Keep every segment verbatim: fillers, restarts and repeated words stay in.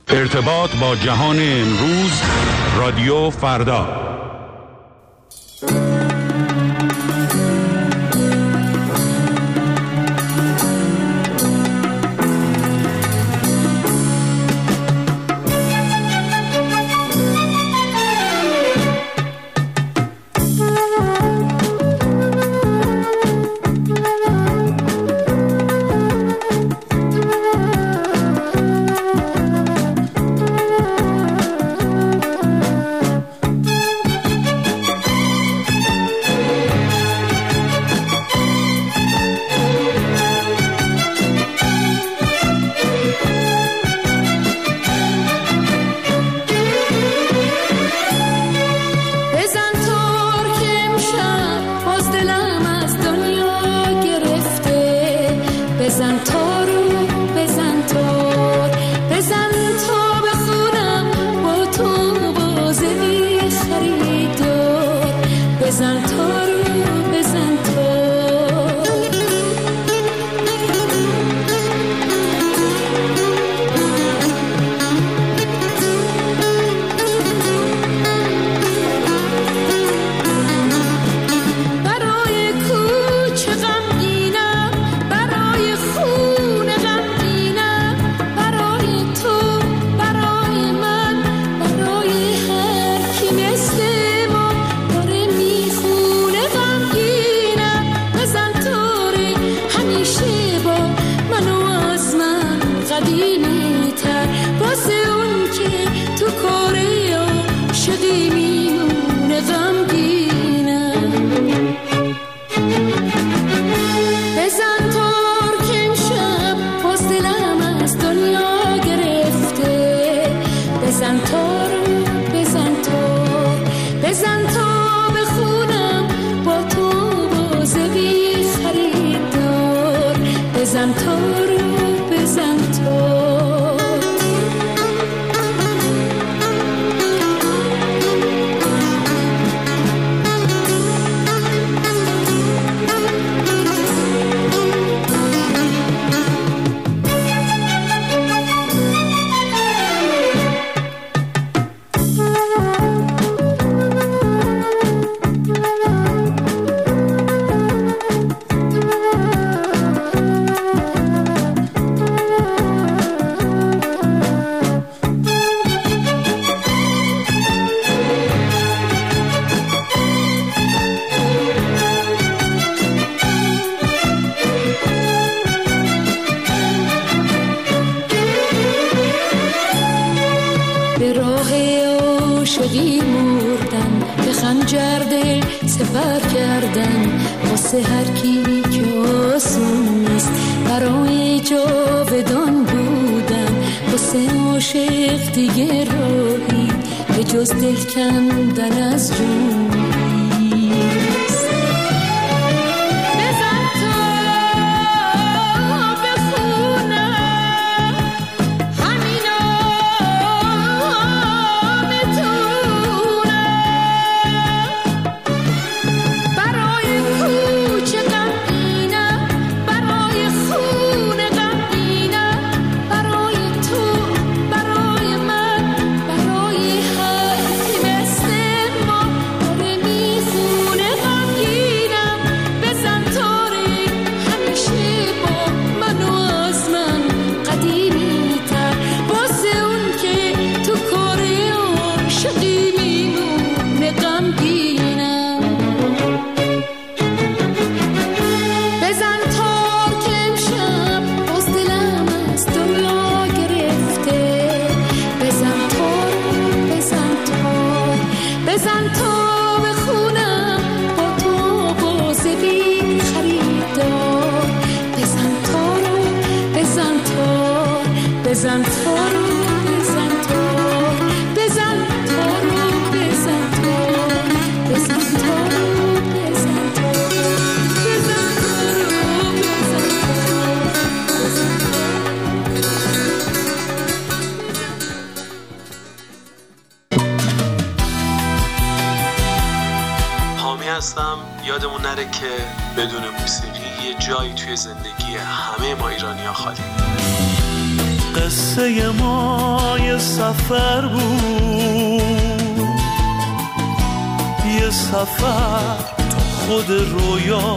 ارتباط با جهان امروز، رادیو فردا. یادمون نره که بدون موسیقی یه جایی توی زندگی همه ما ایرانی‌ها خالی. قصه ما یه سفر بود، یه سفر تو خود رویا.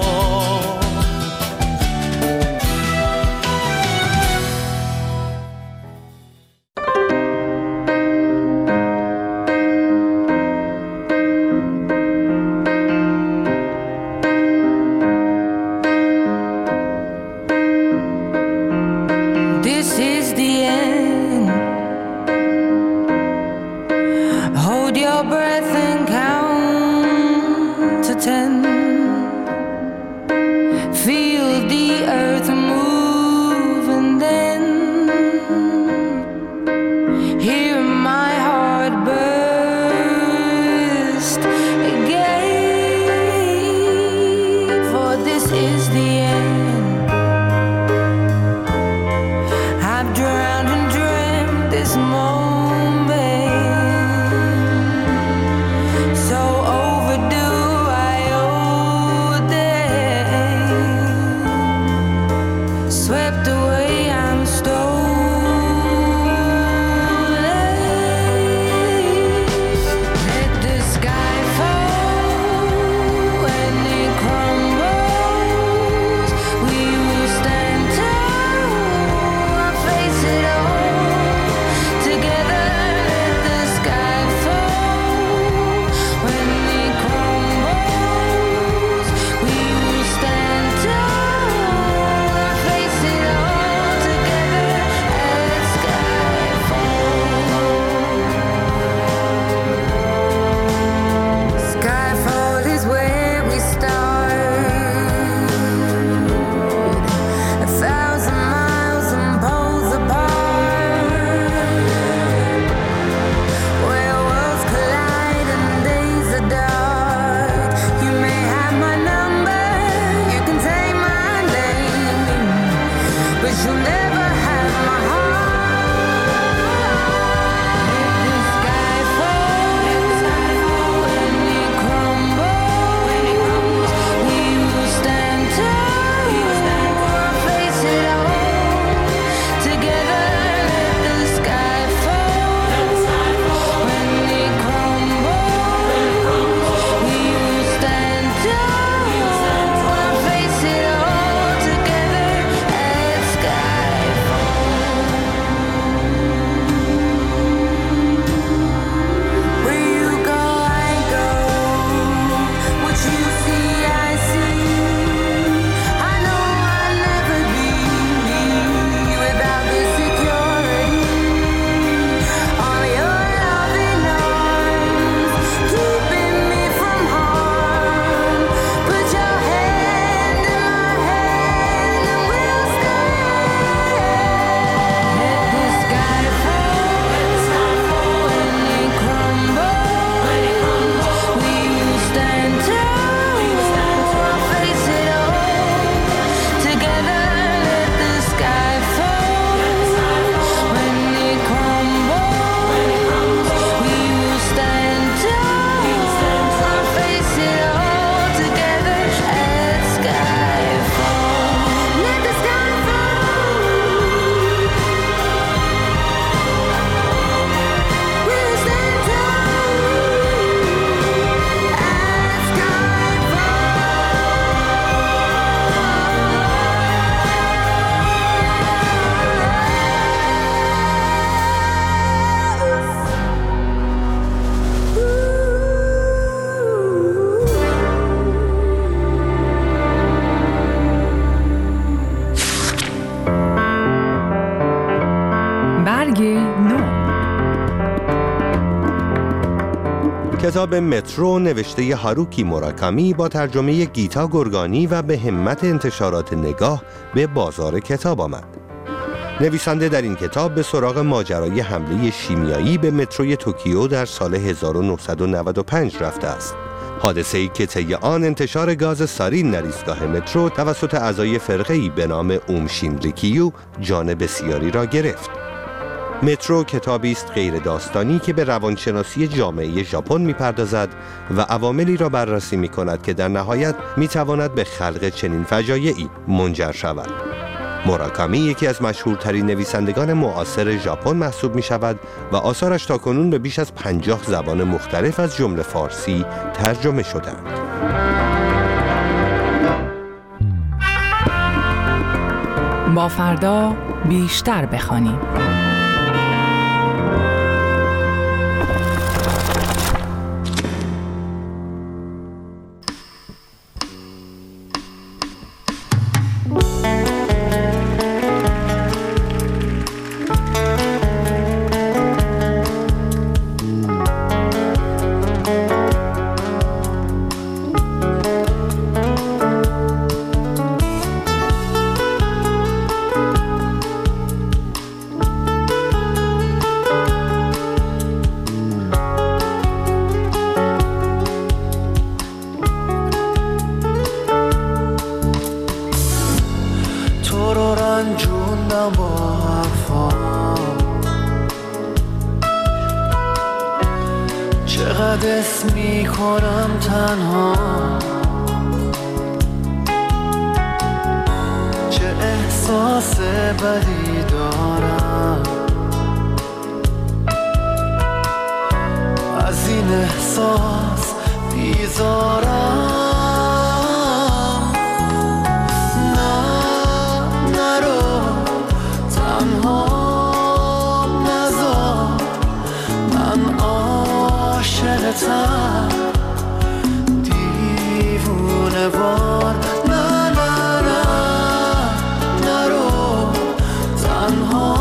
کتاب مترو نوشته هاروکی موراکامی با ترجمه گیتا گرگانی و به همت انتشارات نگاه به بازار کتاب آمد. نویسنده در این کتاب به سراغ ماجرای حمله شیمیایی به متروی توکیو در سال هزار و نهصد و نود و پنج رفته است. حادثه‌ای که طی آن انتشار گاز سارین در ایستگاه مترو توسط اعضای فرقه‌ای به نام اوم شینریکیو جان بسیاری را گرفت. مترو کتابی است غیر داستانی که به روانشناسی جامعه ژاپن می‌پردازد و عواملی را بررسی می‌کند که در نهایت می‌تواند به خلق چنین فجایعی منجر شود. موراکامی یکی از مشهورترین نویسندگان معاصر ژاپن محسوب می شود و آثارش تاکنون به بیش از پنجاه زبان مختلف از جمله فارسی ترجمه شده‌اند. با فردا بیشتر بخوانیم. چقدر اسم میکنم تنها، چه احساس بدی دارم، از این احساس بیزارم. دیوونه وار نه نه نه نرو، تنها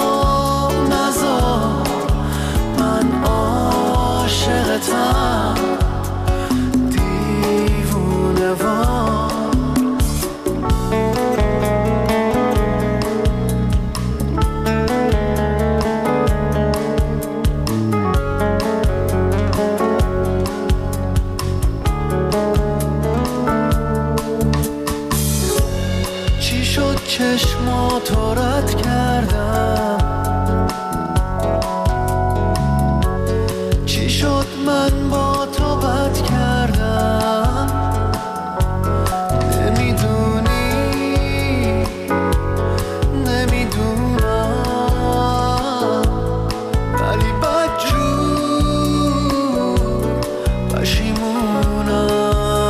نذار، من عاشقتم دیوونه وار. چشماتو رد کردم، چی شد من با تو بد کردم، نمیدونی نمیدونم، ولی بدجور پشیمونم.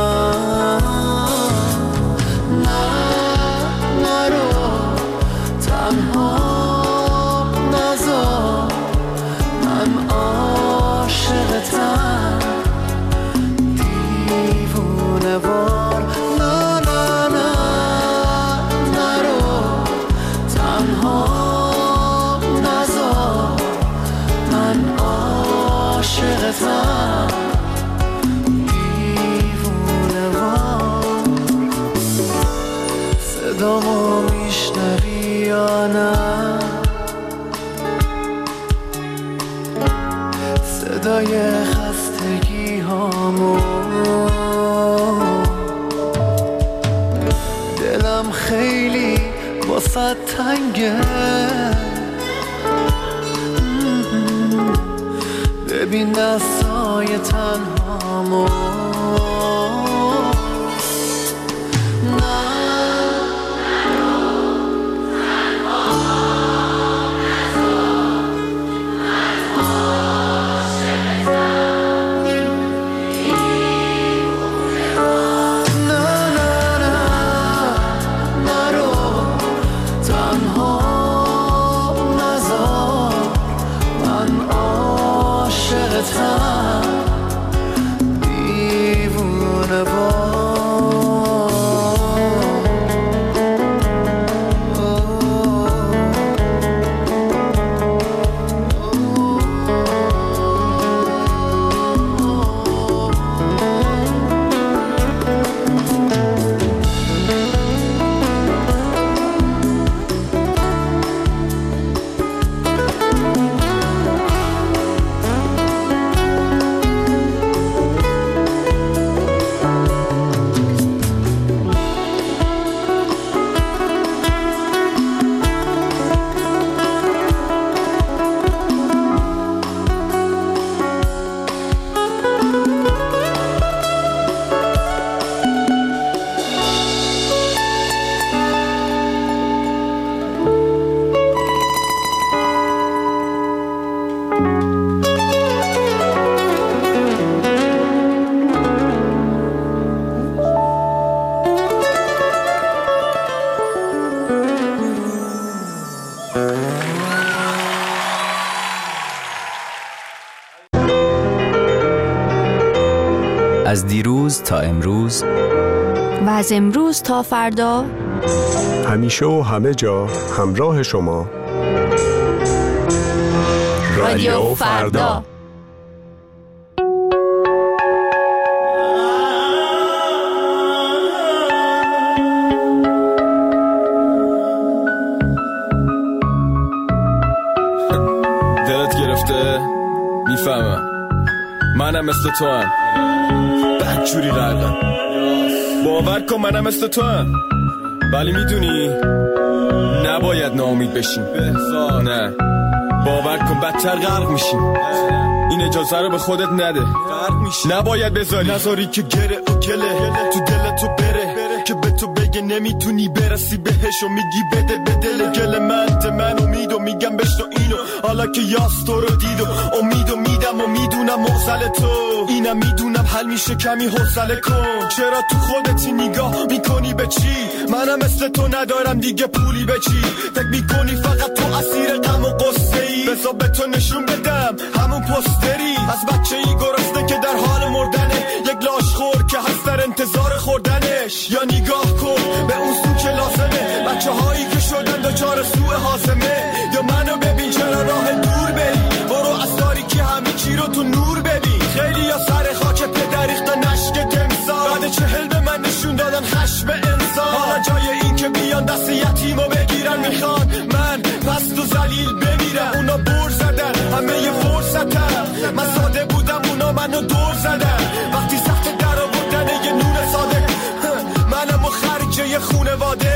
دیوونه وار نه نه نه نرو، تنها نذار، من عاشقتم دیوونه وار. صدامو میشنوی یا نه؟ صدای خستگی هامو، دلم خیلی واسه تنگه، ببین دستای تنهامو. دیوونه وار. از دیروز تا امروز و از امروز تا فردا، همیشه و همه جا همراه شما. رادیو فردا. دلت گرفته؟ میفهمم، منم مثل تو هم بدجوری غرقم. باور کن منم مثل تو هم، ولی میدونی نباید ناامید بشیم. نه، باور کن بدتر غرق میشیم. این اجازه رو به خودت نده، نباید بذاری نذاری که گره و گله تو دلتو بره که به تو بگه نمیتونی برسی بهش و میگی بده به دل گل من ده من امید و میگم بشنو اینو حالا که یاس تو رو دید و امید و میدم و میدونم معضل تو اینم میدونم حل میشه کمی حوصله کن. چرا تو خودتی نگاه میکنی به چی؟ منم مثل تو ندارم دیگه پولی به چی؟ فکر میکنی فقط تو اسیر غم و قصه ای؟ بذار به تو نشون بدم همون پستری از بچه ای گرسنه که در حال مردنه، یک لاش خور که هست در انتظار خوردنش. یا نگاه کن به اون سو که لازمه، بچه هایی که شدن دچار سوء هاضمه. یا منو ببین چرا راه دور بری، برو از تاریکی همه چی رو تو نور ببین. خیلی یا سر خاک پدر ریختن نشک تمثال، بعد چهل به من نشون دادن خشم انسان. حالا جای این که بیان دست یتیمو بگیرن میخوان من پست و ذلیل بمیرم. اونا بر زدن همه یه فرصتم، من ساده بودم اونا منو دور زدن. وقتی سخت در آوردن یه نون ساده، منم و خرجه یه خونواده.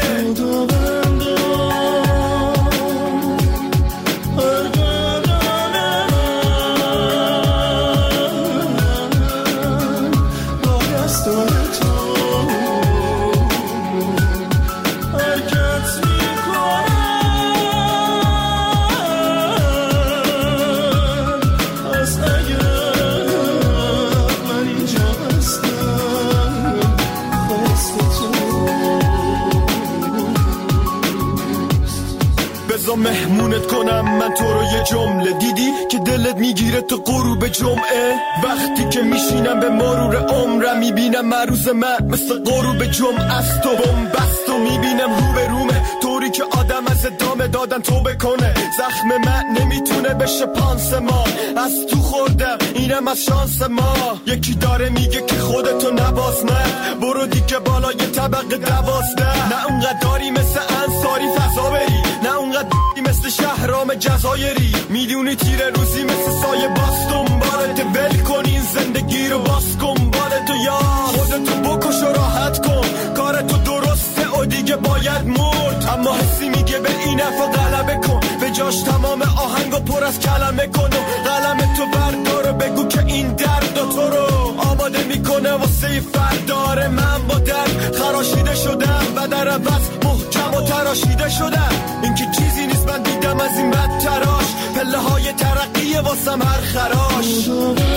مهمونت کنم من تو رو یه جمله، دیدی که دلت میگیره تو غروب جمعه؟ وقتی که میشینم به مرور عمرم میبینم مروز من مثل غروب جمعه است. تو بمبست و میبینم رو به رومه، طوری که آدم از ادامه دادن تو بکنه. زخم من نمیتونه بشه پانسمان، از تو خوردم اینم از شانس ما. یکی داره میگه که خودتو نباز، من برو دیگه بالای طبقه دوازده. نه اونقدر داری مثل انصاری فضا بری، نه اونقدر مثل شهرام جزایری. میدونی تیر روزی مثل سایه باز دنبالت، ول کن این زندگی رو باز کن بالتو. یا خودتو بکش و راحت کن، کارتو درسته و دیگه باید مرد. اما حسی میگه به این حرفا غلبه کن، به جاش تمام آهنگو پر از کلمه کن و قلمتو بردار و بگو که این درد تو رو آماده میکنه واسه فردار. من با درد خراشیده شدم و در عوض محکم و تراشیده شدم. این که چیزی نیست من دیدم از این بد تراش، پله های ترقیه واسم هر خراش.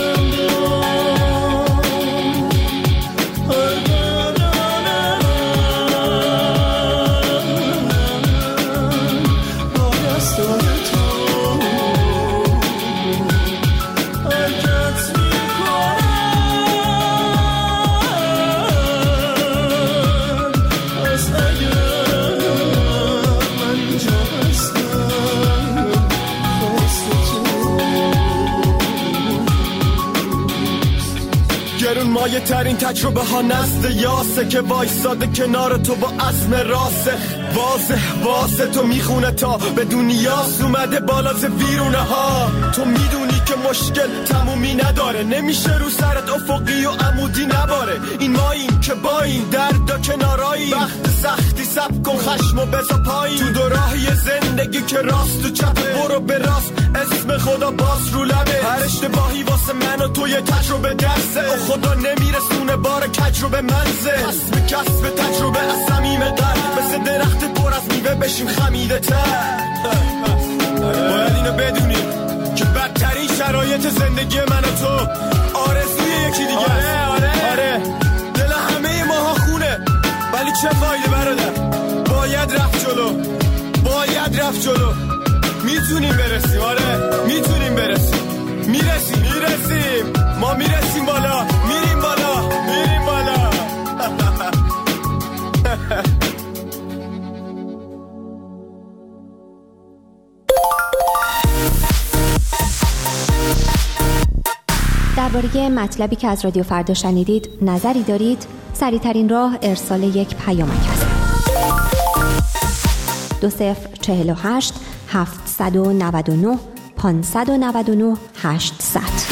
مایه ترین تجربه ها نزد یاسه که وایساده کنار تو با عزم راسه. واضح واسه تو میخونه تا به دنیاس اومده بالا ز ویرونه ها. تو میدونی که مشکل تمومی نداره، نمیشه رو سرت افقی و عمودی نباره. این ماییم که با این درد و کنارایی، وقت سختی سب کن خشم و بزا پایی. تو دو راهی زندگی که راست و چپ، برو به راست اسم خدا باز رو لبه. هر اشتباهی واسه من و تو یه تجربه درسه، و خدا نمیرسونه بار تجربه منزه. پس به کسب تجربه از صمیم قلب، مثل درخت پر از میوه بشیم خمیده تر. باید اینو بدونیم که بدترین شرایط زندگی من و تو آرزوی یکی دیگه است. آره آره آره دل همه ماها خونه، ولی چه فایده برادر؟ باید رفت جلو، باید رفت جلو. میتونیم برسیم، آره میتونیم برسیم، میرسیم میرسیم ما میرسیم بالا، میریم بالا. درباره مطلبی که از رادیو فردا شنیدید نظری دارید؟ سریع‌ترین راه ارسال یک پیامک است. دو صفر چهل و هشت هفتصد و نود و نه پانصد و نود و نه هشتصد.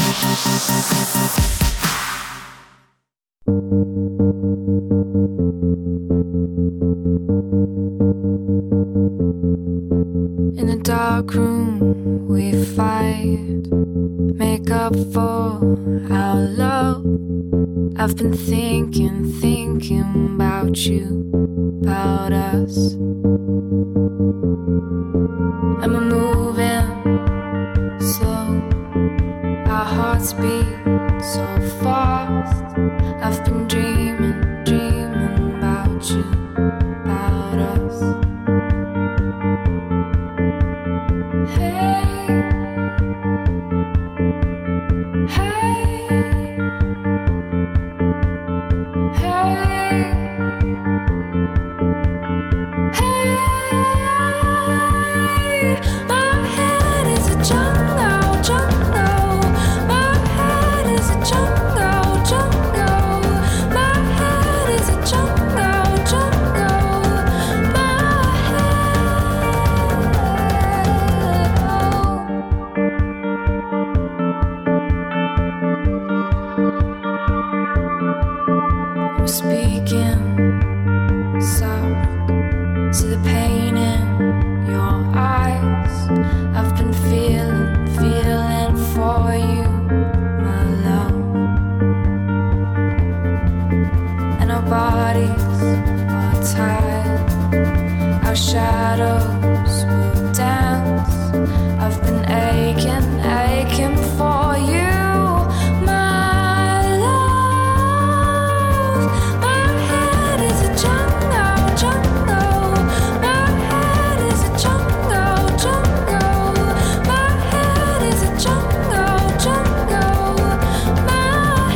In the dark room we fight, make up for our love. I've been thinking, thinking about you, about us. And we're moving slow, our hearts beat so fast. I've been dreaming, dreaming about you, about us. Hey, hey, hey, hey. My head is a jungle, jungle. My head is a jungle, jungle. My head is a jungle, jungle. My head, oh. I'm speaking soft, see the pain in your eyes. I've been feeling, feeling for you, my love. And our bodies are tied, our shadows will dance. I've been aching, aching for you, my love. My head is a jungle, jungle. My head is a jungle, jungle. My head is a jungle, jungle. My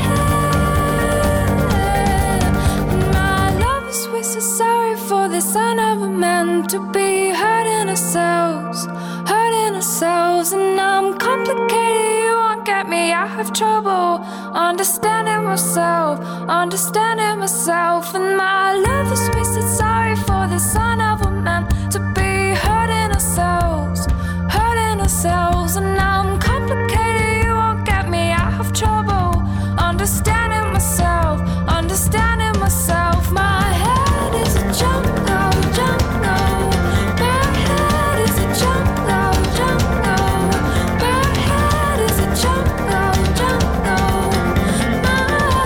head. My love is we're so sorry for this. I never meant to be hurting ourselves, hurting ourselves. And I'm complicated, you won't get me. I have trouble understanding myself, understanding myself. And my love is we're so sorry for this. I never meant to be hurting ourselves, hurting ourselves. And I'm complicated, you won't get me. I have trouble understanding myself, understanding myself. My head is a jungle, jungle. My head is a jungle, jungle. My head is a jungle, jungle. My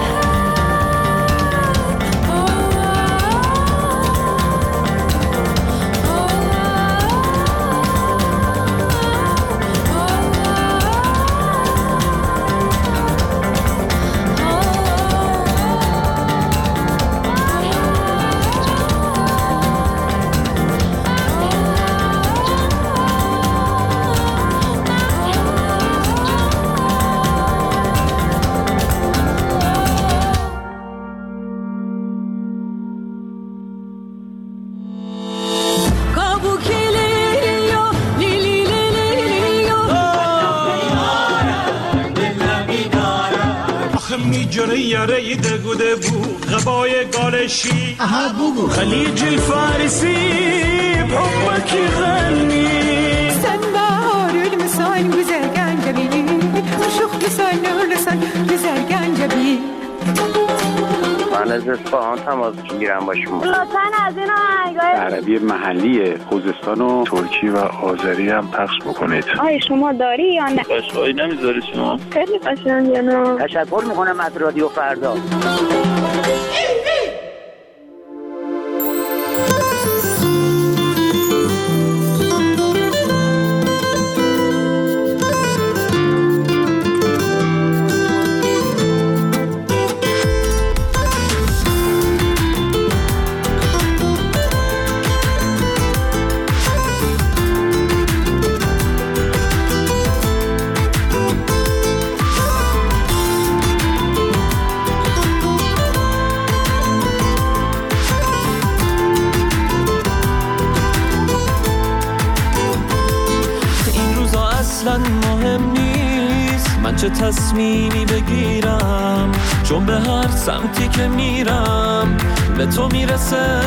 head, oh, oh, oh, میجره یاره دگوده بو غبای گالشی اها بگو خلیج الفارسی بحبکی غنی sen bağırır mısın güzel gencebi aşık güzel nurlusun güzel gencebi من از اصفهان تماس میگیرم با شما. لطفاً از این آهنگای عربی محلی خوزستان و ترکی و آذری هم پخش بکنید. آی شما داری یا نه؟ قشقایی نمیذاری شما؟ خیلی قشنگه نه. تشکر میکنم از رادیو فردا. من چه تصمیمی بگیرم، چون به هر سمتی که میرم به تو میرسه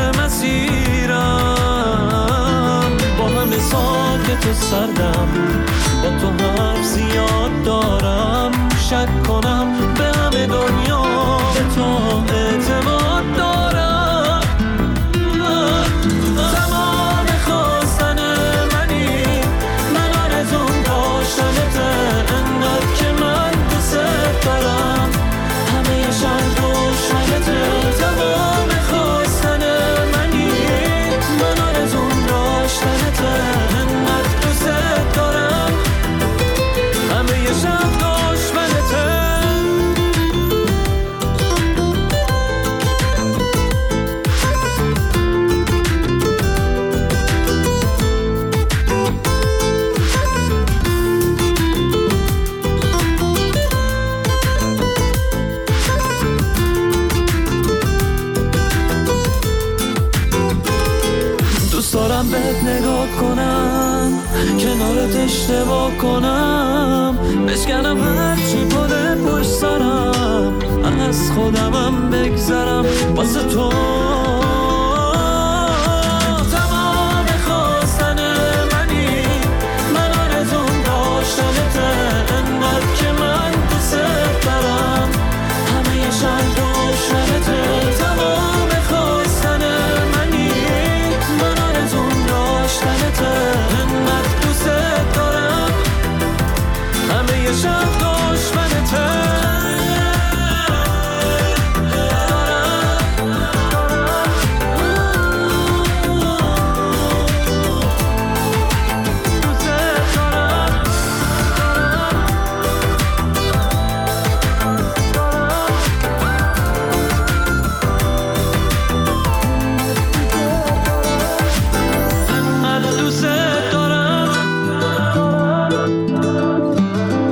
مسیرم. با همه ساکت و سردم، با تو حرف زیاد دارم، شک کنم به همه دنیا به تو اعتماد دارم. تمام خواستن منی، من آرزوم داشتنته، انقدر که من دوست دارم، همه شب دشمنته. تمام خواستن منی، من آرزوم داشتنته، انقدر دوست دارم، همه شب دشمنته. دوست دارم بهت نگاه کنم، کنارت اشتباه کنم، بشکنم هرچی پده پشت سرم، از خودمم بگذرم واسه تو. تمام خواستن منی، من آرزوم داشتنته، انقدر که من دوست دارم، همه شب دشمنته. تمام خواستن منی، من آرزوم داشتنته، انقدر دوست دارم، همه شب دشمنته.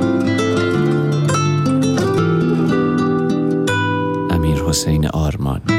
حسین آرمان.